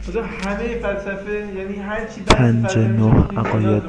خدا همه فلسفه یعنی هر چی پنج نه عقاید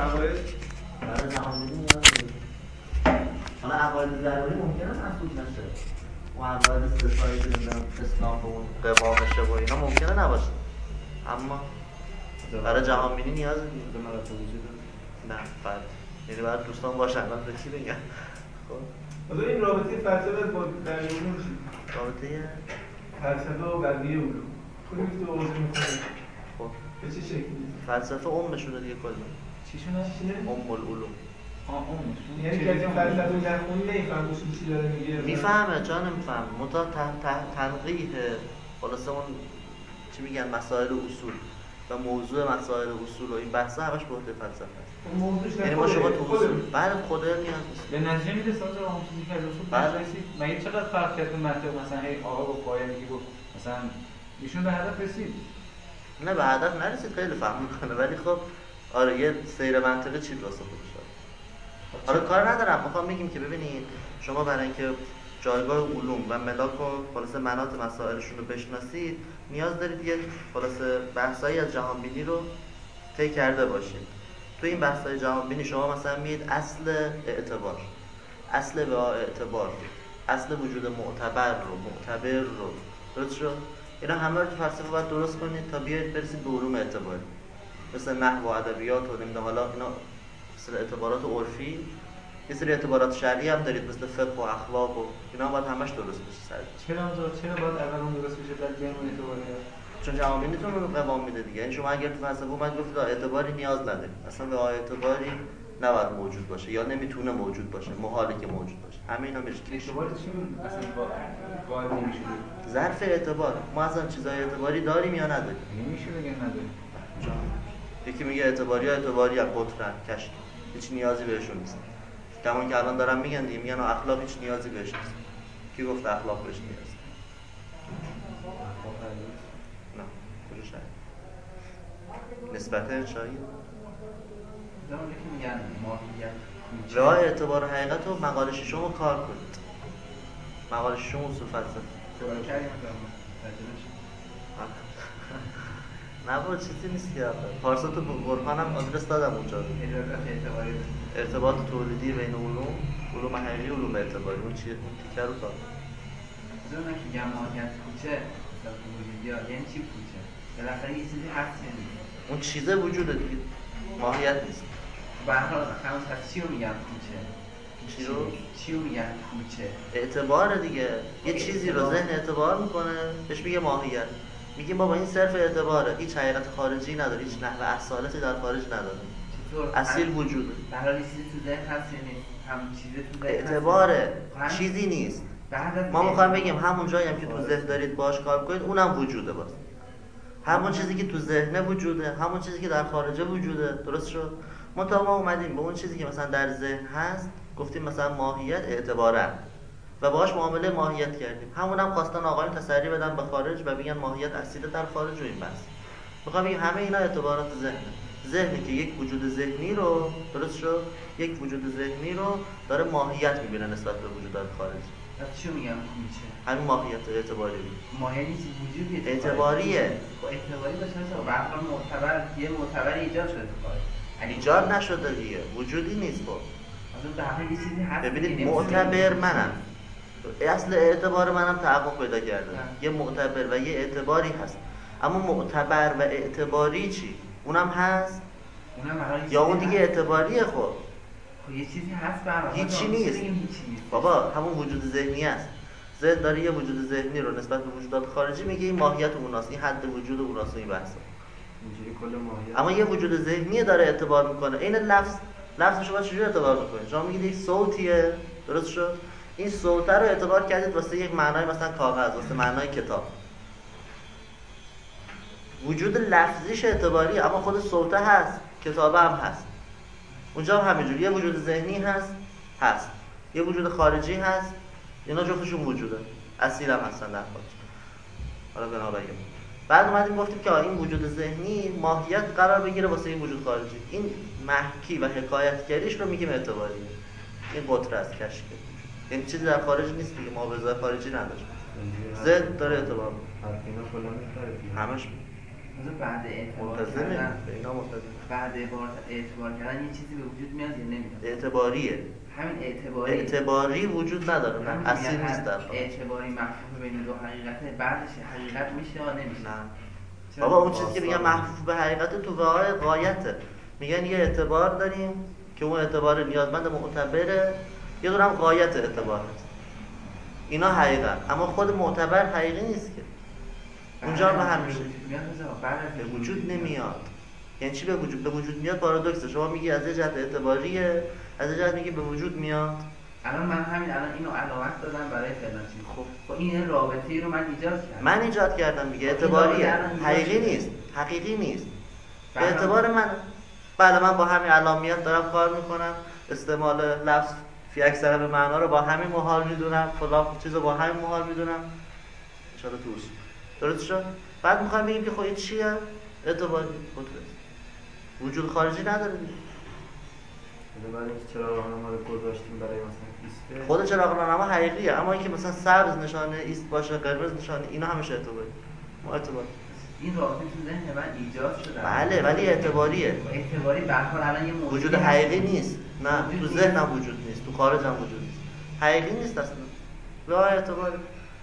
برای جهانبینی نیاز داریم. حالا عقاید ضروری ممکنه مسئول نشه. اون عقاید ستایی که نمیدونم اسلام به اون قوامشه و اینا ممکنه نباشه. اما برای جهانبینی نیاز به مراتب وجود نه فرد. یعنی باید دوستان باشن من به کی بگم؟ خب حالا این رابطه فلسفه با بقیه علوم چی؟ رابطه فلسفه و بقیه علوم کدومی که تو آوازه میکنه؟ خب به چه شکلی؟ فلسفه امشونه دیگه کلا چی شونه؟ ام العلوم یعنی که از این فلسفه نخونی نمیفهم اصول چی داره میگه میفهمه جا نمیفهمه منتها تنقیح خلاصه اون چی میگن مسائل اصول و موضوع مسائل اصول و این بحثا همش به عهده فلسفه است. یعنی ما شما تو اصول بعد خود نیاز نیست به نتیجه میده ساز اون چیزی که از اصول رسید. مگه چقدر فرق کرد منطق مثلا هی آقا با پایه میگه گفت مثلا ایشون به هدف رسید. نه به هدف نرسید خیلی فهم میکنه ولی خب آره یه سیر منطقی چی واسه خودش داره. آره کار ندارم میخوام بگیم که ببینید شما برای اینکه جایگاه علوم و ملاک و خلاصه مناط مسائلشون رو بشناسید نیاز دارید یه خلاصه بحثایی از جهانبینی رو طی کرده باشید. تو این بحثای جهانبینی شما مثلا میید اصل اعتبار، اصل اعتبار، اصل وجود معتبر رو، معتبر رو درست شد؟ اینا همه رو تو فلسفه باید درست کنید تا بیاید برسید به علوم اعتباری مثل نحو و ادبیات و نمیدونم حالا اینا مثل اعتبارات عرفی. یه سری اعتبارات شرعی هم دارید مثل فقه و اخلاق و اینا باید همش درست بشه سر. چرا باید اول اون درست بشه بعد بیایم اون اعتباری؟ چون جهانبینیتون رو قوام میده دیگه. یعنی شما اگر تو فلسفه اومد گفتید اعتباری نیاز نداره، اصلا به اعتباری نباید موجود باشه یا نمیتونه موجود باشه، محاله که موجود باشه. همه اینا میشه اعتبار چی اصلا واحد نمیشه. ظرف اعتبار ما اصلا چیزای اعتباری داریم یا نداریم؟ نمیشه بگن نداریم. یکی میگه اعتباری هم قطرن کشف هیچ نیازی بهشون نیست. کمان که الان دارن میگن دیگه میگن اخلاق هیچ نیازی بهش نیست. کی گفت اخلاق بهش نیاز؟ نه کجا شاید نسبت شاید دارم که میگن ماهیت راه اعتبار حقیقت رو مقاله ششم رو کار کنید. مقاله ششم اصول فلسفه کار کردیم نه با چیزی نیست که پارسا تو قرآن هم آدرس دادم اونجا ارتباط تولیدی بین علوم حقیقی و علوم اعتباری اون چیه؟ اون تیکر رو کار بذار من که ماهیت کوچه یعنی چی کوچه؟ بالاخره یه چیزی هست یعنی اون چیزه وجوده دیگه ماهیت نیست. به هر حال هنوز پس چی رو میگن کوچه؟ چی رو میگن کوچه؟ اعتبار دیگه. یه چیزی رو ذهن اعتبار میکنه بهش میگه ماهیت. میگیم بابا این صرف اعتباره، هیچ حقیقت خارجی نداره، هیچ نحو اصالتی در خارج نداره، اصیل وجوده. به هر حال چیزی تو ذهن هست یعنی همون چیزی تو ذهن اعتباره چیزی نیست. ما میخوایم بگیم همون جایی هم که تو ذهن دارید باش کار کنید اونم وجوده باز. همون چیزی که تو ذهن وجوده، همون چیزی که در خارجه وجوده. درست شد؟ منتها ما اومدیم به اون چیزی که مثلا در ذهن هست گفتیم مثلا ماهیت اعتباره و باهاش معامله ماهیت کردیم. همونم خواستن آقایون تسری بدن به خارج و بگن ماهیت اصیل در خارج و این بس. میخوام بگم همه اینا اعتبارات ذهنی که یک وجود ذهنی رو درست شد یک وجود ذهنی رو داره ماهیت میبینه نسبت به وجود در خارج. چی میگم کوچه؟ همین ماهیت اعتباری. ماهیت وجودی اعتباریه. اعتباری باشه مثلا به هر حال معتبر یه معتبر ایجاد شده خارج. ایجاد نشده دیگه. وجودی نیست با. اصلا به هر حال یه چیزی هست. ببینید معتبر منم. اصل اعتبار منم تحقق پیدا کرده. یه معتبر و یه اعتباری هست. اما معتبر و اعتباری چی؟ اونم هست؟ یا اون دیگه اعتباریه خب یه چیزی هست برای هیچی نیست بابا همون وجود ذهنی است. ذهن داره یه وجود ذهنی رو نسبت به وجودات خارجی میگه این ماهیت اوناست، این حد وجود اوناست، این بحثا اینجوری کل ماهیت. اما یه وجود ذهنی داره اعتبار میکنه. این لفظ شما چجوری اعتبار میکنه؟ شما میگید یک صوتیه درست شد؟ این صوت رو اعتبار کردید واسه یک معنای مثلا کاغذ، واسه معنای کتاب. وجود لفظیش اعتباریه اما خود صوته هست، کتابه هم هست. اونجا هم همینجوری یه وجود ذهنی هست یه وجود خارجی هست. اینا جفتشون وجوده اصیل هم هستن در خارج. حالا بنابراین بعد اومدیم گفتیم که این وجود ذهنی ماهیت قرار بگیره واسه این وجود خارجی. این محکی و حکایتگریش رو میگیم اعتباریه. این قطره است کشف. یعنی چیزی در خارج نیست دیگه، معاوضه خارجی نداره. ذهن داره اعتبار. حرف اینا کلا میخوره همش مثلا بعد اعتبار منتظمه کردن به اینا منتظمه. بعد اعتبار کردن یه چیزی به وجود میاد یا نمیاد؟ اعتباریه. همین اعتباری اعتباری وجود نداره، نه اصیل نیست در واقع. اعتباری مفهوم بین دو حقیقته، بعدش حقیقت میشه یا نمیشه؟ نه بابا اون چیزی که میگن محفوظ به حقیقت تو واقع غایته. میگن یه اعتبار داریم که اون اعتبار نیازمند معتبره، یه دونه هم غایت اعتبار هست. اینا حقیقت، اما خود معتبر حقیقی نیست که. اونجا به هم میشه. به وجود نمیاد. یعنی چی به وجود میاد؟ پارادوکسه. شما میگی از یه جهت اعتباریه، از یه جهت میگی به وجود میاد. الان من اینو علامت دادم برای فلان چیز. خب این رابطه‌ای رو من ایجاد کردم. من ایجاد کردم دیگه. اعتباریه، حقیقی نیست، حقیقی نیست. به اعتبار من. بله من با همین علامیت دارم کار میکنم، استعمال لفظ فی اکثر به معنا رو با همین محال میدونم، فلان چیزو با همین محال میدونم. ان شاء الله توش. درست شد؟ بعد میخوایم بگیم که خب این چیه؟ اعتباری قدرت. وجود خارجی نداره دیگه. برای اینکه چراغ راهنما رو گذاشتیم برای مثلا ایسته، خود چراغ راهنما حقیقیه، اما اینکه مثلا سبز نشانه ایست باشه، قرمز نشانه، اینا همش اعتباری. ما اعتبار. این رابطه تو ذهن من ایجاد شده. بله ولی اعتباریه. اعتباری به هر حال الان یه موجود وجود حقیقی نیست. نه تو ذهنم وجود نیست، تو خارجم وجود نیست. حقیقی نیست اصلا. لا اعتباری.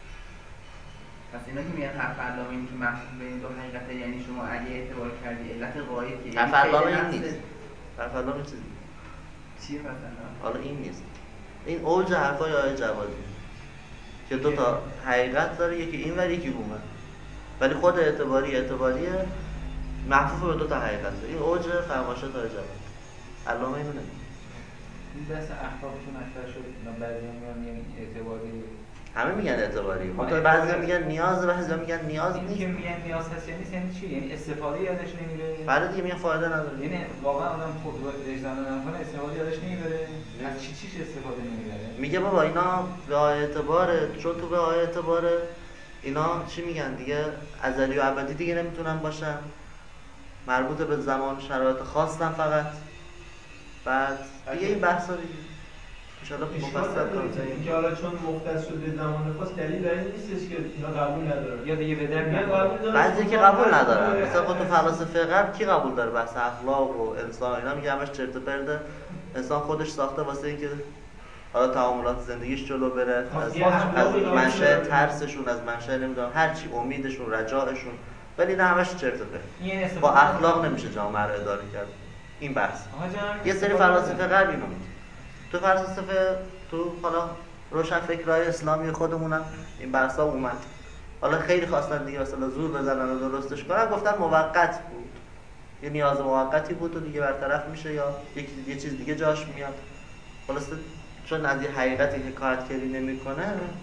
پس اینا که میگن حرف علامه این که مفهوم بین دو حقیقته، یعنی شما اگه اعتبار کردی علت غایب که حرف علامه این نیست. حرف علامه چیزی چیه مثلا؟ حالا این نیست. این اوج حرفای آقای جوادی که دو تا حقیقت داره، یکی این ور یکی اون ور. ولی خود اعتباریه محفوظ به دو تا حقیقت. این اوج فرمایشات آقای جوادی. علامه اینو نمیگه. این بحث احکامتون اکثر شد. بعضی‌ها میگن اعتباری، همه میگن اعتباری. منتها بعضیا میگن نیاز، بعضیا میگن نیاز این نیست. که میگن نیاز هست یعنی چی؟ یعنی استفاده یادش نمیره. بعد دیگه میگن فایده نداره. یعنی واقعا آدم خود وجدان نمیکنه، استفاده یادش نمیبره. از چیش استفاده نمیبره. میگه بابا اینا به اعتباره، چون تو به اعتباره اینا چی میگن دیگه؟ ازلی و ابدی دیگه نمیتونن باشن، مربوط به زمان شرایط خاصن فقط. بعد دیگه این بحثا دیگه انشالله مفصل کنیم. اینکه حالا چون مختص شده به زمان خاص دلیل بر این نیستش که اینا قبول ندارن یا دیگه به در بعضی که قبول ندارن. مثلا خود تو فلاسفه غرب کی قبول داره بحث اخلاق و انسان؟ اینا میگه همش چرت و پرته. انسان خودش ساخته واسه اینکه حالا تعاملات زندگیش جلو بره، از منشأ ترسشون، از منشأ نمیدونم هر چی، امیدشون، رجاعشون، ولی نه همش چرت و پرت. با اخلاق نمیشه جامعه رو اداره کرد. این بحث یه سری فلاسفه غرب اینو میگه. تو فلسفه تو حالا روشن فکرای اسلامی خودمونم این بحثا اومد. حالا خیلی خواستن دیگه مثلا زور بزنن و درستش کنن، گفتن موقت بود، یه نیاز موقتی بود و دیگه برطرف میشه یا یه چیز دیگه جاش میاد. خلاصه چون از یه حقیقتی حکایتگری نمیکنه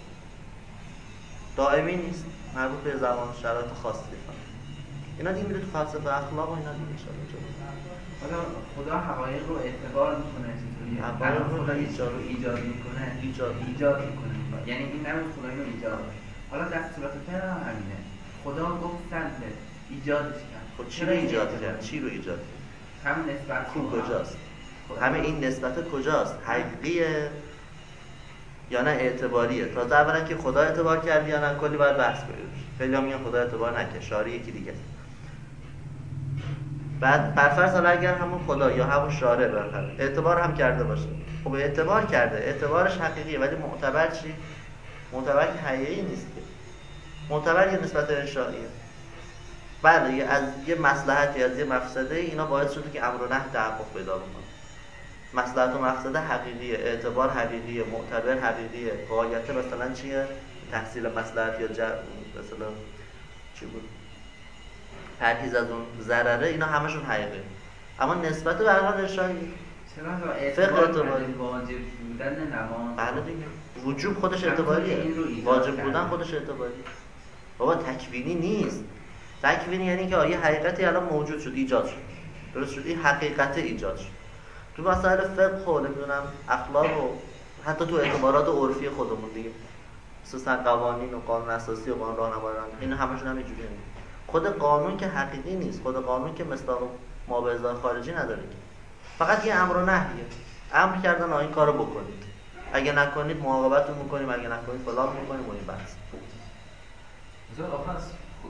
دائمی نیست، مربوط به زمان شرایط خاصی میکنه. اینا دیگه میره تو فلسفه اخلاق و اینا دیگه ان شاءالله. حالا خدا حقایق رو اعتبار میکنه چطوریه؟ حقایق رو خدا ایجاد میکنه. ایجاد میکنه. یعنی این نمیشه خدا اینو ایجاد. حالا دستورات فعل هم همینه. خدا گفت سنته ایجادش کرد. خب چی رو ایجاد کرد؟ چی رو ایجاد کرد؟ همین نسبت کجاست؟ همه این نسبت کجاست؟ حقیقیه یا نه اعتباریه؟ تازه اولا که خدا اعتبار کرد یا نه کلی باید بحث کنیم. خیلی‌ها میگن خدا اعتبار نکرد، شاری یکی دیگه. بعد برفرض حالا اگر همون خدا یا همون شارع برفرض اعتبار هم کرده باشه، خب اعتبار کرده، اعتبارش حقیقیه، ولی معتبر چی؟ معتبر که حقیقی نیست که. معتبر یه نسبت انشائیه. بله از یه مصلحتی، از یه مفسده اینا باعث شده که امر و نهی تحقق پیدا بکنه. مصلحت و مفسده حقیقیه، اعتبار حقیقیه، معتبر حقیقیه، غایت مثلا چیه؟ تحصیل مصلحت یا مثلا چی بود؟ پرهیز از اون ضرره، اینا همشون حقیقیه. اما نسبت به هر حال ارشادی چرا اعتبار واجب بودن نماز؟ بله دیگه وجوب خودش اعتباریه، واجب بودن خودش اعتباریه. بابا تکوینی نیست. تکوینی یعنی که یه حقیقتی الان موجود شد، ایجاد شد، درست شد، این حقیقت ایجاد شد. تو مسائل فقه و نمیدونم اخلاق و حتی تو اعتبارات عرفی خودمون دیگه، خصوصا قوانین و قانون اساسی و قانون راهنمایان، این همشون هم اینجوریه. خود قانون که حقیقی نیست، خود قانون که مصداق ما به ازای خارجی نداره که، فقط یه امر و نهیه. امر کردن این کارو بکنید، اگه نکنید معاقبتتون میکنیم، اگه نکنید فلان میکنیم و این بحث. مثلا آخر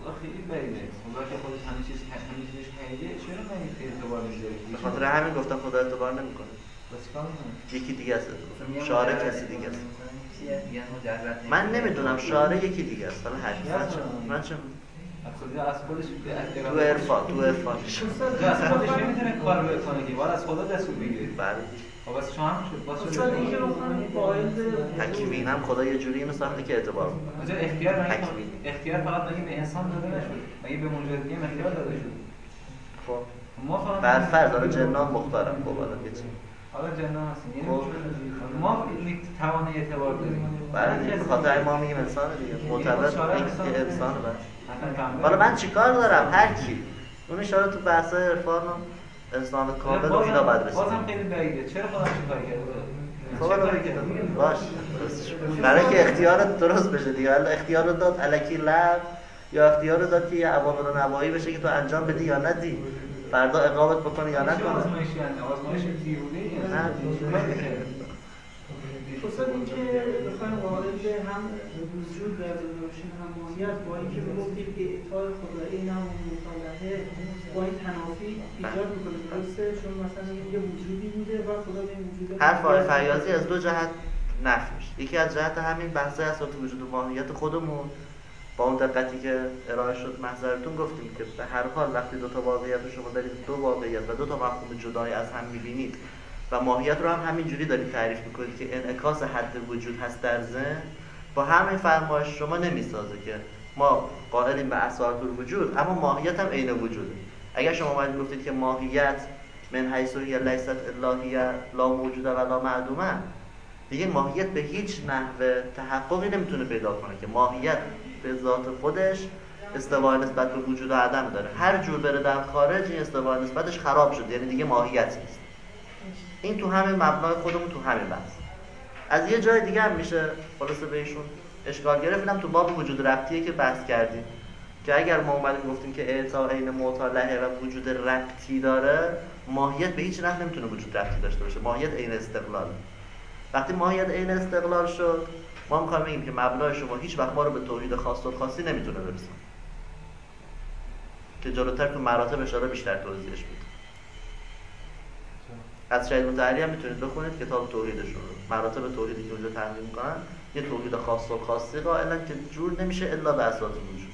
خدا خیلی بعیده. خدا که خودش همه چیزش حقیقیه، چرا من اعتبار میذاری؟ به خاطر همین گفتم خدا اعتبار نمیکنه. بس کار میکنه. یکی دیگه است. شارع کسی دیگه است. یعنی مجرد من نمیدونم شارع یکی دیگه است. حالا حقیقت من چه از خودش تو عرفانش از خودش نمیتونه کار بکنه که باید از خدا دستور بگیره. بله. خب بس شما هم شد. واسه اینکه بخوام فاعل حکیمین هم خدا یه جوری اینو ساخته که اعتبار مثلا اختیار فقط مگه به انسان داده نشد؟ مگه به موجوداتی هم اختیار داده شد؟ خب ما فقط برفرض حالا جنان مختارم خب حالا یه چی حالا جنان هستیم یعنی ما توان اعتبار داریم. بله به خاطر ما میگیم انسان دیگه معتبر که انسان بس. حالا من چیکار دارم هر کی اون اشاره تو بحث عرفان و انسان کامل و اینا بعد رسید. بازم خیلی بعیده. چرا خودم چیکار کرده؟ باش برای که اختیارت درست بشه دیگه. حالا اختیار رو داد الکی لب یا اختیار رو داد که یه اوامر و نواهی بشه که تو انجام بدی یا ندی، فردا عقابت بکنه یا نکنه. آزمایش دیوونه خصوصا اینکه بخوایم وارد هم وجود و بشیم هم ماهیت با اینکه میگفتید که اعطای خدایی این هم مطالعه با این تنافی ایجاد میکنه درسته؟ چون مثلا یه وجودی بوده و خدا به این وجود حرف آقای فیاضی از دو جهت نفی میشه. یکی از جهت همین بحث اساس وجود و ماهیت خودمون با اون دقتی که ارائه شد محضرتون گفتیم که به هر حال وقتی دو تا واقعیت رو شما دارید دو واقعیت و دو تا مفهوم جدای از هم می‌بینید و ماهیت رو هم همینجوری دارید تعریف می‌کنید که انعکاس حد وجود هست در ذهن، با همین فرمایش شما نمی‌سازه که ما قائلیم به اساس الوجود اما ماهیت هم عین وجوده. اگر شما اومدید گفتید که ماهیت من حیث هی لیست الا هی لا موجوده و لا معدومه، دیگه ماهیت به هیچ نحو تحققی نمیتونه پیدا کنه که ماهیت به ذات خودش استوای نسبت به وجود و عدم داره. هر جور بره در خارج این استوای نسبتش خراب شد، یعنی دیگه ماهیت نیست. این تو همین مبنای خودمون تو همین بحث. از یه جای دیگه هم میشه خلاصه بهشون اشکال گرفت. اینم تو باب وجود ربطیه که بحث کردیم که اگر ما اومدیم گفتیم که اعطا عین مطالعه و وجود ربطی داره، ماهیت به هیچ نحو نمیتونه وجود ربطی داشته باشه. ماهیت عین استقلال. وقتی ماهیت عین استقلال شد، ما می‌خوایم بگیم که مبنای شما هیچ وقت ما رو به توحید خاص و خاصی نمیتونه برسونه. که جلوتر تو مراتب اشاره بیشتر توضیحش میده. از شهید مطهری هم میتونید بخونید کتاب توحیدشون رو. مراتب توحیدی که اونجا تحلیل میکنن یه توحید خاص و خاصی قائلن که جور نمیشه الا به اساس وجود.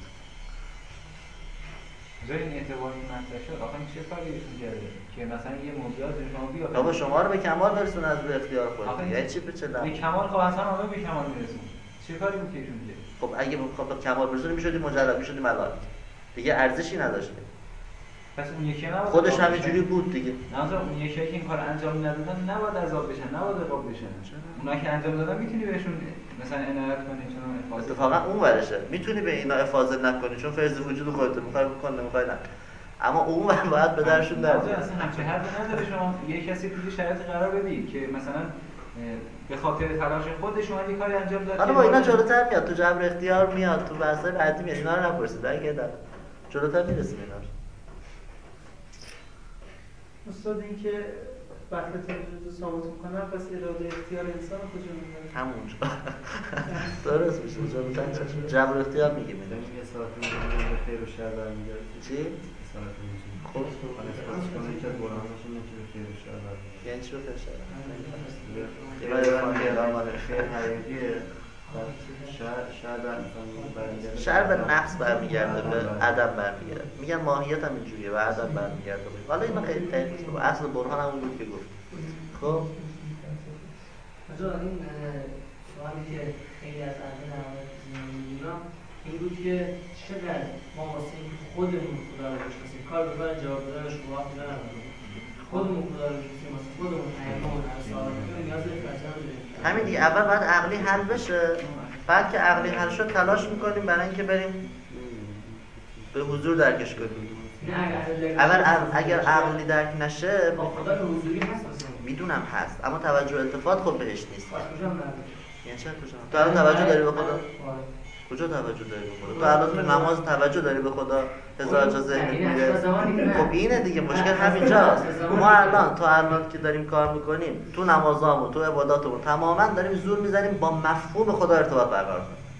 جای این اعتباری مطرح شد آخه این چه کاری ایشون کرده که مثلا یه موضوعات شما بیا بابا شما رو به کمال برسونه از به اختیار خودت. یعنی چی به چه به کمال خب اصلا همه به کمال میرسون. چه کاری بود که ایشون کرد؟ خب اگه به کمال برسونی میشدی مجرد، میشدی ملائکه. دیگه ارزشی نداشت. پس اون یکی نباید خودش همینجوری بود دیگه. نه اون یکی که این کار انجام ندادن نباید عذاب بشن، نباید عقاب بشن. اونا که انجام دادن میتونی بهشون مثلا عنایت کنی چون اتفاقا اون ورشه. میتونی به اینا افاضل نکنی چون فیض وجود خودت میخوای بکنی نمیخوای نه. اما اون ور باید به درشون در بیاری. اصلا همچین حرفی نداره. شما یه کسی توی شرایطی قرار بدی که مثلا به خاطر تلاش خودش اومد یه کاری انجام داد. حالا با اینا جلوتر میاد، تو جبر اختیار میاد، تو بحث‌های بعدی میاد. اینا رو نپرسید اگه در جلوتر میرسیم اینا رو. استاد این که وحدت وجود رو ثابت میکنه، پس اراده اختیار انسان رو کجا میبره؟ همونجا درست میشه. جلوتر چشم جبر اختیار میگیم اینا. یه ساعت میگه به خیر و شر برمیگرده. چی؟ ساعت میگه. خب اساس کنه که برهانش اینه که به خیر و شر برمیگرده. یعنی چی به خیر شر؟ خیر حقیقیه. شر برمیگرده. شر به نفس برمیگرده، به عدم برمیگرده. میگن ماهیت هم اینجوریه، به عدم برمیگرده. حالا اینا خیلی دقیق نیست. اصل برهان همون بود که گفت. خب مثلا این سوالی که خیلی از اهل نماز می‌دونم این بود که چقدر ما واسه اینکه خودمون خدا رو بشناسیم کار ببرن جواب دادن شما خدا نداریم. خودمون خدا رو بشناسیم واسه خودمون ایمان هر سوال کنیم نیاز به فلسفه داریم. همین دیگه. اول باید عقلی حل بشه، بعد که عقلی حل شد تلاش میکنیم برای اینکه بریم به حضور درکش کنیم. اگر عقلی درک نشه خدا به حضوری هست میدونم هست اما توجه التفات خب بهش نیست. یعنی چه کجا؟ تو الان توجه داری به خدا؟ کجا توجه داری به خدا؟ تو الان تو نماز توجه داری به خدا؟ هزار جا ذهنت میره. خب اینه دیگه مشکل همینجاست. ما الان تا الان که داریم کار میکنیم تو نمازامون تو عباداتمون تماما داریم زور میزنیم با مفهوم خدا ارتباط برقرار کنیم.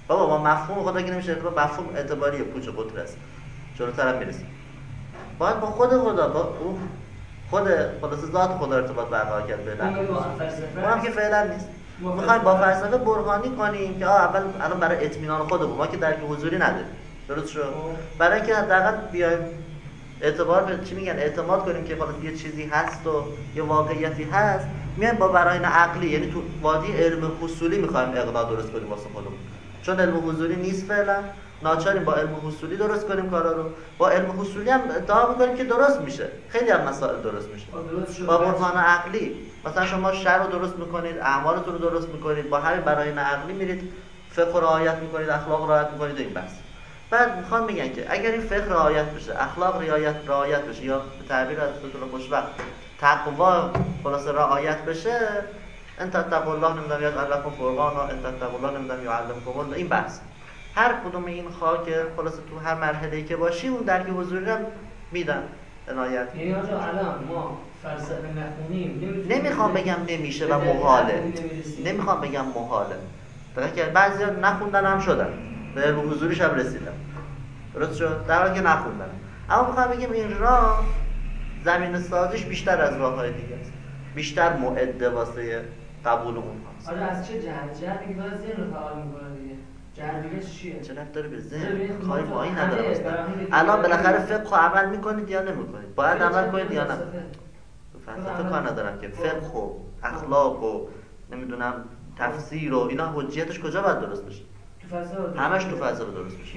بابا ما مفهوم خدا که نمیشه مفهوم اعتباریه پوچ قطر است جلوتر هم میرسیم باید با خود خدا با اون خود خلاص ذات خدا ارتباط برقرار کرد به اونم که فعلا نیست میخوایم با فلسفه برهانی کنیم که اول الان برای اطمینان خودمون ما که درک حضوری نداریم درست شد برای اینکه حداقل بیایم اعتبار به چی میگن اعتماد کنیم که خلاص یه چیزی هست و یه واقعیتی هست میایم با براهین عقلی یعنی تو وادی علم حصولی میخوایم اقناع درست کنیم واسه خودمون چون علم حضوری نیست فعلا ناچاریم با علم حصولی درست کنیم کارا رو با علم حصولی هم ادعا میکنیم که درست میشه خیلی هم مسائل درست میشه با برهان عقلی مثلا شما شر رو درست میکنید اعمالتون رو درست میکنید با همین براهین عقلی میرید فقه رعایت میکنید اخلاق رعایت میکنید این بس بعد میخوام بگن که اگر این فقه رعایت بشه اخلاق رعایت بشه یا به تعبیر از دکتر خوشبخت تقوا خلاص رعایت بشه انت تقوا الله نمیدونم یاد علمکم فرقانا انت تقوا الله نمیدونم یعلمکم این بحث هر کدوم این خاک خلاص تو هر مرحله‌ای که باشی اون درک حضوری رو میدن عنایت یعنی آجا الان ما فلسفه نخونیم نمیخوام بگم نمیشه و محاله نمیخوام بگم محاله فقط که بعضیا نخوندن هم شدن به علم حضوریش هم رسیدن درست شد در حالی که نخوندن اما میخوام بگم این راه زمین سازیش بیشتر از راه‌های دیگه است بیشتر معده واسه قبول اون هست آره از چه جهت میگه باز ذهن رو فعال میکنه دیگه جهت چیه چه رفت داره به ذهن کاری با این نداره اصلا الان بالاخره فقه و عمل میکنید یا نمیکنید باید عمل کنید یا نه فلسفه کار ندارم که فقه و اخلاق و نمیدونم تفسیر و اینا حجیتش کجا باید درست بشه همش تو فلسفه درست میشه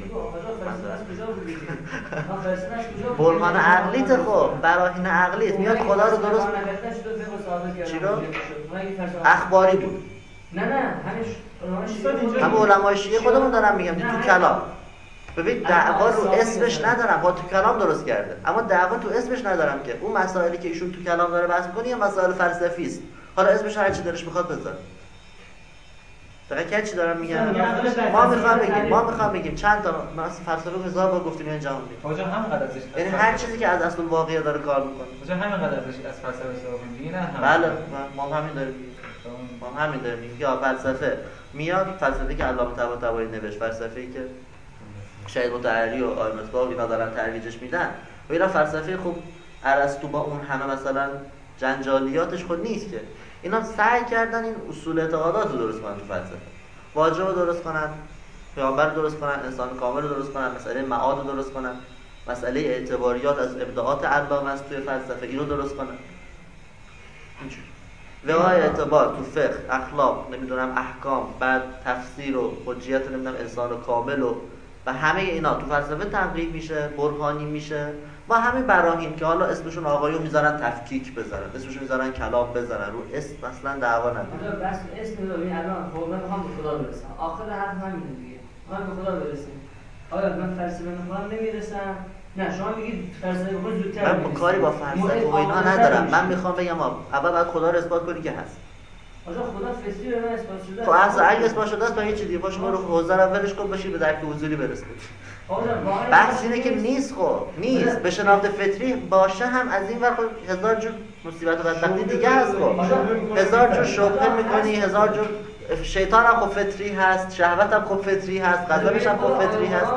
برهان عقلیت خب براهین عقلیت میاد خدا رو درست چی رو؟ اخباری بود نه همه علمای شیعه خودمون دارم میگم تو کلام ببین دعوا رو اسمش ندارم با تو کلام درست کرده اما دعوا تو اسمش ندارم که اون مسائلی که ایشون تو کلام داره بحث می‌کنه یه مسائل فلسفی است حالا اسمش هر چی دلش میخواد بذاره دقیقاً چی دارم میگم ما میخوام بگیم چند تا فلسفه 1000 بار گفتیم این جهان آجا هم غلطش یعنی هر چیزی که از اصل واقعی داره کار میکنه آجا همین غلطش از فلسفه استفاده میگی نه بله ما همین داریم میگیم یا فلسفه میاد فلسفه‌ای که علامه طباطبایی نوشت فلسفه‌ای که شاید متعالی و آیمت‌با اینا دارن ترویجش میدن و اینا فلسفه خوب ارسطو با اون همه مثلا جنجالیاتش خود نیست که اینا سعی کردن این اصول اعتقادات رو درست کنن تو فلسفه واجب رو درست کنن پیامبر رو درست کنن انسان کامل رو درست کنن مسئله معاد رو درست کنن مسئله اعتباریات از ابداعات علامه است توی فلسفه اینو درست کنن اینجوری وقای اعتبار تو فقه اخلاق نمیدونم احکام بعد تفسیر و حجیت نمیدونم انسان کامل و همه اینا تو فلسفه تنقیح میشه برهانی میشه با همین براهین که حالا اسمشون آقایون میذارن تفکیک بذارن اسمشون میذارن کلام بذارن رو اسم اصلا دعوا نداره بس اسم رو ببین الان خب من میخوام به خدا برسم آخر حرف همینه دیگه من به خدا برسیم آیا من فلسفه میخوام نمیرسم نه شما میگید فلسفه میخوام زودتر من کاری با فلسفه و اینا ندارم من میخوام بگم اول باید خدا رو اثبات کنی که هست آجا خدا فطری به من اثبات شده خب اصلا اگه اثبات شده است با یه چیزی دیگه باشه برو حوزه رو ولش کن بشی به درک حضوری برسید بحث اینه که نیست خب نیست به شناخت فطری باشه هم از این ور خب 1000 جور مصیبت و بدبختی دیگه هست خب 1000 جور شبهه میکنی 1000 جور شیطان هم خب فطری هست شهوت هم خب فطری هست غضبش هم خب فطری هست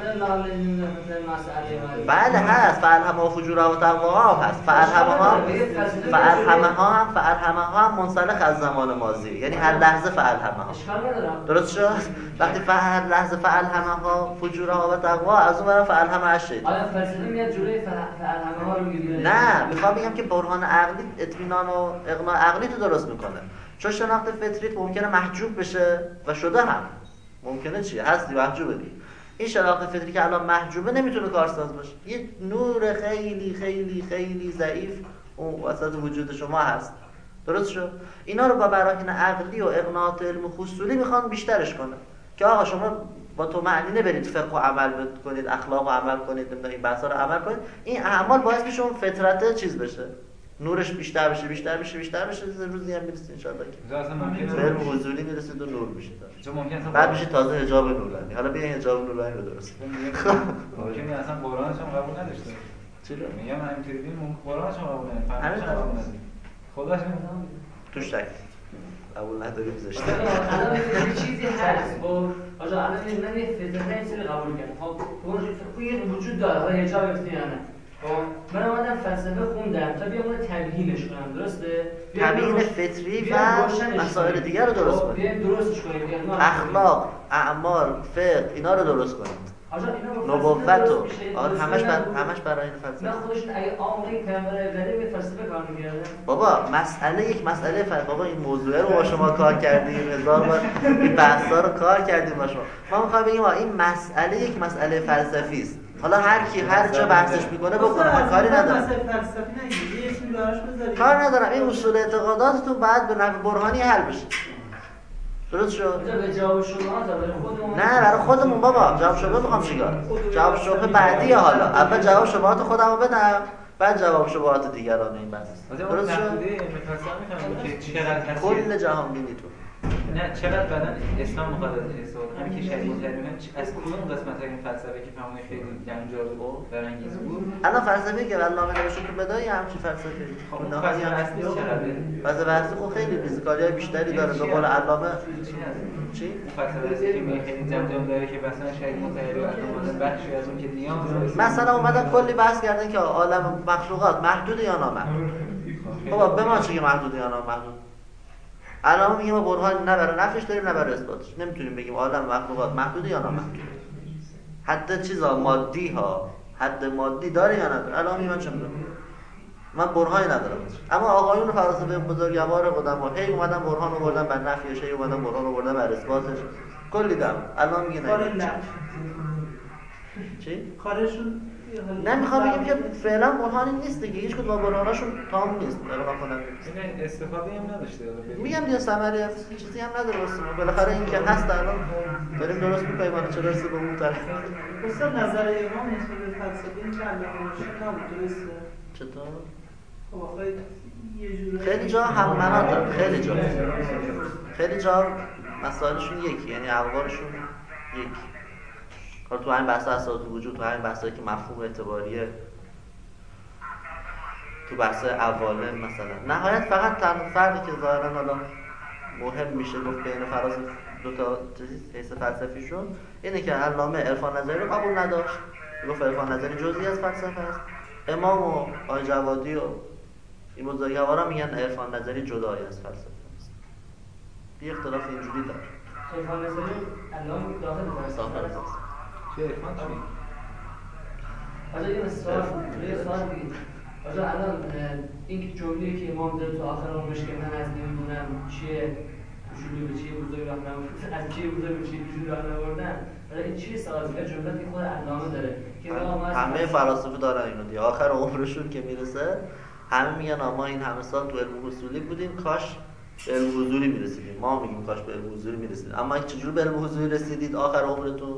بله هست فالهمها فجورها و تقواها هست فالهمها هم منسلخ از زمان ماضی یعنی هر لحظه فالهمها درست شد وقتی هر لحظه فالهمها فجورها و تقوا از اون برای فالهم الشیطان آیا فلسفه میاد جلوی فالهمها رو میگیره نه میخوام بگم که برهان عقلی اطمینان و اقناع عقلی تو درست میکنه چون شناخت فطریت ممکنه محجوب بشه و شده هم ممکنه چیه هستی محجوبه دیگه این شناخت فطری که الان محجوبه نمیتونه کارساز باشه یه نور خیلی خیلی خیلی ضعیف اون وسط وجود شما هست درست شد اینا رو با براهین عقلی و اقناعات علم حصولی میخوان بیشترش کنه که آقا شما با تو معنی نبرید فقه و عمل کنید اخلاق و عمل کنید نمیدونم این بحثا رو عمل کنید این اعمال باعث میشه اون فطرت چیز بشه نورش بیشتر بشه روزی هم میرسید ان شاء الله که علم حضوری میرسید و نور میشه بعد میشه تازه حجاب نورانی حالا بیا حجاب نورانی رو درست ممکنه اصلا قرآنش هم قبول نداشته چرا میگم همینطوری ببین قرآنش هم قبول نداره خداش توش شک قبول نداری میذاشته الان یه چیزی هست آجا الان من یه فلسفه این سری قبول کردم. خب اون یه وجود داره، حالا حجاب گفتی یا نه؟ خب من اومدم فلسفه خوندم تا بیام اون تبیینش کنم، درسته؟ تبیین فطری و مسائل دیگر رو درست کنید. بیایم درستش کنیم. اخلاق، اعمال، فقه اینا رو درست کنید. نبوت و همش برای این فلسفه. نه خودشون اگه آموزه پیامبر غریب فلسفه کار می‌کردن. بابا یک مسئله بابا این موضوع رو با شما کار کردیم، هزار بار این بحثا رو کار کردیم با شما. ما می‌خوایم بگیم این مسئله یک مسئله فلسفی است. حالا هر کی هر جا بحثش میکنه بکنه، ما کاری ندارم. مسئله فلسفی نگید، یه اسمی براش بذارید. کار ندارم، این اصول اعتقاداتتون باید به نحو برهانی حل بشه. درست شد؟ به جواب شما برای خودمون. نه برای خودمون بابا، جواب شبهه میخوام چیکار؟ جواب شبهه بعدیه. حالا اول جواب شبهات خودمو بدم، بعد جواب شبهات دیگران این بحث. درست شد؟ کل جهان بینی تو. نه چقدر بعدن اسلام مقدس حساب همین که شریعت مطلقاً از کدوم قسمت این فلسفه که فهمونه خیلی جنجال و برانگیز بود. الان فلسفه که علامه نوشته تو بدای همچین فلسفه. خب فلسفه اصلی چقدره؟ فلسفه اصلی خب خیلی ریزکاری‌های بیشتری داره. به قول علامه چی؟ اون فلسفه اصلی که خیلی جنجال داره که مثلا شریعت مطلقاً علامه بخشی از اون که نیاز مثلا اومدن کلی بحث کردن که عالم مخلوقات محدود یا نامحدود. بابا به ما چه که محدود یا نامحدود؟ الان میگیم ما برهان نه برای نفیش داریم نه برای اثباتش. نمیتونیم بگیم عالم مخلوقات محدود یا نامحدود. حد چیزا مادی ها، حد مادی داره یا نداره؟ الان من چه میدونم؟ من برهانی ندارم. اما آقایون فلاسفه بزرگوار قدما هی اومدن برهان آوردن بر نفیش، هی اومدن برهان آوردن بر اثباتش. کلی دم. الان میگه نه. چی؟ کارشون نمیخوام بگیم که فعلا برهانی نیست دیگه، هیچ کدوم برهاناشون تام نیست. الان کنم این استفاده هم نداشته. میگم دیگه ثمره چیزی هم نداره واسه ما. بالاخره این که هست الان داریم درست می‌کنیم، ما چه رسه به اون طرف. مثلا نظر امام نسبت به فلسفه این که علامه روشن نبود، درسته؟ چطور؟ خب آخه یه جوری خیلی جا هم مناط داره، خیلی جا مسائلشون یکی، یعنی اقوالشون یکی. حالا تو همین بحث اساس وجود، تو همین بحثایی که مفهوم اعتباریه، تو بحث عوالم مثلا، نهایت فقط تنها فرقی که ظاهرا حالا مهم میشه گفت بین فراز دو تا حیث فلسفیشون اینه که علامه عرفان نظری رو قبول نداشت، گفت عرفان نظری جزئی از فلسفه است. امام و آقای جوادی و این بزرگوارا میگن عرفان نظری جدایی از فلسفه است. یه اختلاف اینجوری داره. عرفان نظری علامه داخل فلسفه است. چه عرفان چی؟ آجا یه سوال بگید. آجا الان این جمله‌ای که امام داره تو آخر عمرش که من از نمیدونم چیه وجودی به چیه بزرگ راه نبردن، از چیه بزرگ به چیه وجود راه نبردن، برای این چیه سازگار جمله که خود علامه داره که همه فلاسفه دارن اینو دیگه. آخر عمرشون که میرسه همه میگن ما این همه سال تو علم اصولی بودیم، کاش به علم حضوری میرسیدیم. ما میگیم کاش به علم حضوری میرسیدیم. اما چجوری به علم حضوری رسیدید آخر عمرتون؟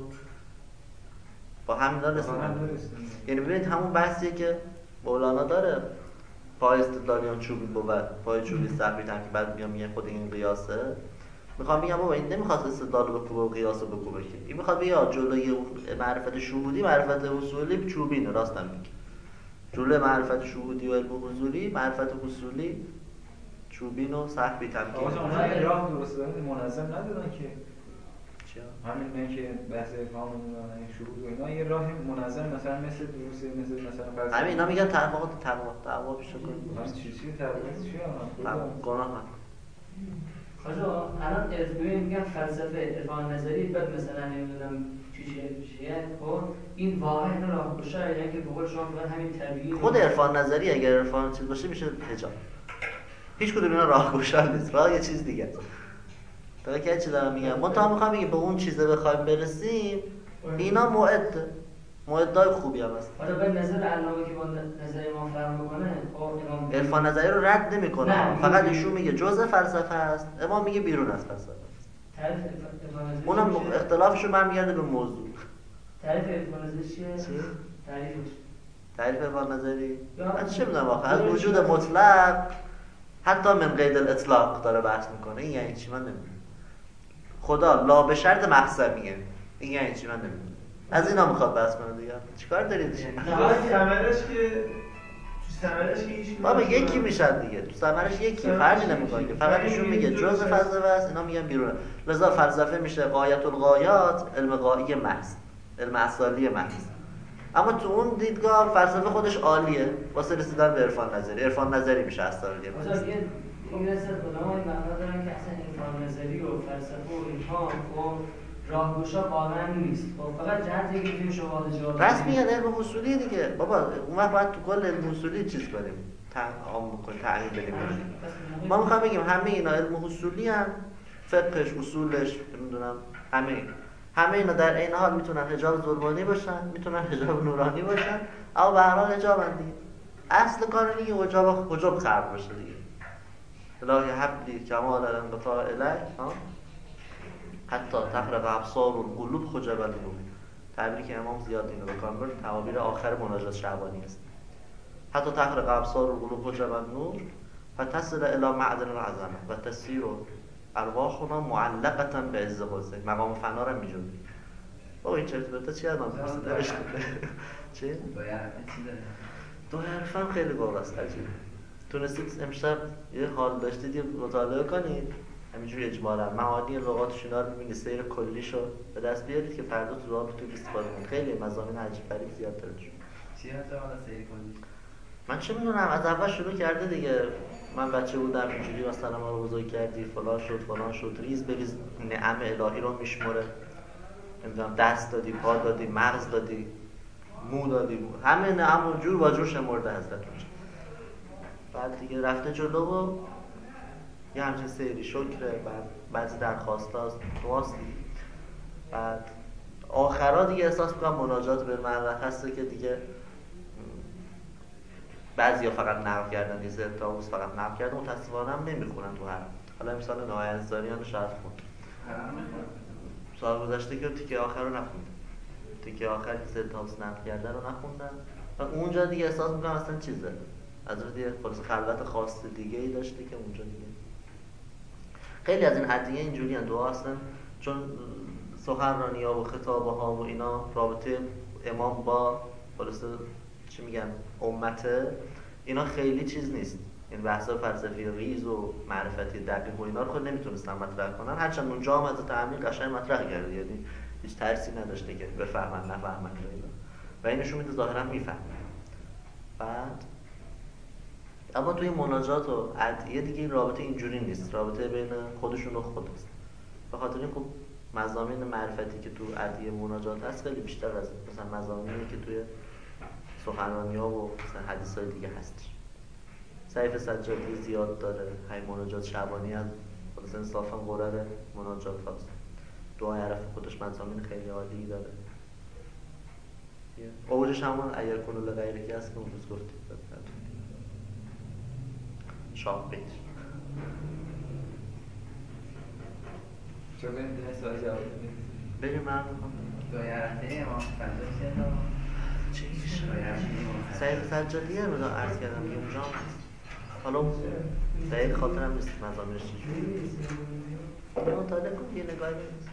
با همینا رسیدید. یعنی ببینید همون بحثیه که مولانا داره، پای استدلالیان چوبی بود، پای چوبی صحبی که بعد میگه خود این قیاسه. میخوام بگم بابا این نمیخواد استدلال رو بکوبه و قیاس رو بکوبه که این میخواد بگه جلوی معرفت شهودی معرفت اصولی چوبینه. راستم میگه جلوی معرفت شهودی و علم حضوری معرفت اصولی چوبین و صحبی تمکین. آقا اونها راه درست دادن منظم ندادن که چرا؟ همین من که بحث قانون و شهود و اینا یه راه منظم مثلا مثل دروس مثلا فرض همین اینا میگن تقوا پیش کنید. من چی تقوا چیه گناه نکن. آجا الان ارفانه میگن فلسفه عرفان نظری بعد مثلا نمیدونم چیه خب این واقعا اینا راهگشا یعنی که به قول شما فقط همین طبیعی خود عرفان نظری اگر عرفان چیز باشه میشه حجاب. هیچ کدوم اینا راهگشا نیست، راه یه چیز دیگه است. تا که چی دارم میگم من تا میخوام بگم به اون چیزه بخوایم برسیم اینا معدای خوبی هم هست. آره به نظر علامه که با نظر ما فرق میکنه خب عرفان نظری رو رد نمیکنه، فقط ایشون میگه جزء فلسفه است، امام میگه بیرون از فلسفه است. تعریف عرفان نظری اونم اختلافشون برمیگرده به موضوع. تعریف عرفان نظری چیه؟ تعریف عرفان نظری من چه میدونم آخه از وجود مطلق حتی من قید الاطلاق داره بحث میکنه. این یعنی چی من نمیدونم. خدا لا به شرط مقسمیه. این یعنی چی من نمیدونم. از اینا میخواد بحث کنه دیگه. چیکار دارید؟ ثمرش که ثمرش که هیچ بابا یکی میشن دیگه، تو ثمرش یکی فرقی نمیکنه که فقط ایشون میگه جزء فلسفه است، اینا میگن بیرونه. لذا فلسفه میشه غایت الغایات، علم غایی محض، علم اصالی محض. اما تو اون دیدگاه فلسفه خودش عالیه واسه رسیدن به عرفان نظری. عرفان نظری میشه اصالی محض. مثلا یه میرسه علمای معنا دارن که اصلا عرفان نظری و فلسفه و اینها و راهگشا واقعا نیست. خب فقط جهت اینکه توی شواهد جواب رسمی علم اصولی دیگه بابا، اون وقت باید تو کل علم اصولی چیز کنیم، عام بکنیم، تعیین بدیم. ما میخوام بگیم همه اینا علم اصولی ان، فقهش، اصولش، نمیدونم همه اینا در عین حال میتونن حجاب ظلمانی باشن، میتونن حجاب نورانی باشن، اما به هر حال حجابن دیگه. اصل کار اینه که حجاب خلق بشه دیگه. الهی حبلی کمال الانقطاع الیه، حتی تخرق ابصار القلوب حجب النور. تعبیری که امام زیاد اینو به کار می‌بره، تعابیر آخر مناجات شعبانی است. حتی تخرق ابصار القلوب حجب النور فتصل الی معدن العظمه و تسیر ارواحنا معلقه بعز قدسه. مقام فنا رو میجوره. بابا این چرت چی الان درش چی؟ دو حرفم خیلی بالاست. عجیبه. تونستید امشب یه حال داشتید یه مطالعه کنید همینجوری اجمالا معانی لغاتش اینا رو میگه سیر کلیشو به دست بیارید که فردا تو راه بتونید استفاده کنید. خیلی مضامین عجیب غریب زیاد داره. چی هست حالا سیر کلیش؟ من چه میدونم، از اول شروع کرده دیگه. من بچه بودم اینجوری مثلا ما رو بزرگ کردی، فلان شد، ریز به ریز نعم الهی رو میشمره. نمیدونم دست دادی، پا دادی، مغز دادی، مو دادی، همه نعم جور با جور شمرده حضرت. بعد دیگه رفته جلو و یه همچین سیری شکره، بعضی درخواستاست، دعاست دیگه. بعد آخرا دیگه احساس میکنم مناجات به معنی هسته که دیگه بعضیا فقط نقل کردن، یه سری تاووس فقط نقل کردن، متاسفانه هم نمیخونن تو هر. حالا امسال نهایت انصاریان شاید خوند. سال گذشته که تیکه آخر رو نخوندن. تیکه آخر که سری تاووس نقل کردن رو نخوندن. و اونجا دیگه احساس میکنم اصلا چیزه. از اون دیگه خلوت خاص دیگه ای داشته که اونجا دیگه. خیلی از این ادعیه اینجوری ان دعا هستن، چون سخنرانی‌ها و خطابه‌ها و اینا رابطه امام با خلاصه چی میگن امته، اینا خیلی چیز نیست. این بحث‌ها فلسفی ریز و معرفتی دقیق و اینا رو خود نمیتونستن مطرح کنن، هرچند اونجا هم از تعمیق قشنگ مطرح کرده، یعنی هیچ ترسی نداشته که بفهمن نفهمن اینا و اینشون میده ظاهرا میفهمن. بعد اما توی مناجات و ادعیه دیگه این رابطه اینجوری نیست، رابطه بین خودشون و خداست. به خاطر این خب مضامین معرفتی که تو ادعیه مناجات هست خیلی بیشتر از مثلا مضامینی که توی سخنرانی‌ها و مثلا حدیث‌های دیگه هستش. سیف سجادی زیاد داره، های مناجات شعبانی از مثلا انصافا قرار مناجات هست. دعای عرف خودش مضامین خیلی عالی داره. اوجش همون اگر کنول غیری که هست که اون روز گفتید شاه بیش چون این سوال جواب بدید بریم من میخوام دایرنده امام فضل چیش سعید سجادیه رو عرض کردم که اونجا حالا دقیق خاطرم نیست مضامینش چجوری مطالعه کن یه نگاهی بنویس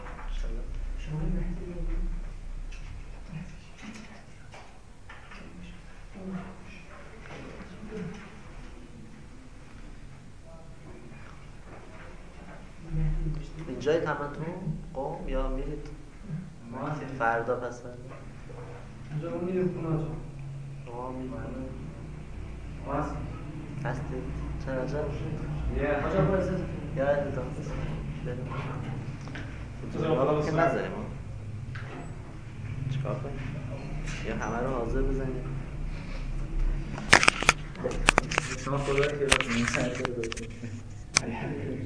اینجای تمتون قوم یا میرید فردا پس فردا؟ اینجا ما میریم خونه شما میرید هستید؟ چرا عجب؟ آجا باید یادتون بریم که نذاریم چیکار کنیم؟ یا همه رو حاضر بزنیم؟ شما خدا که این سر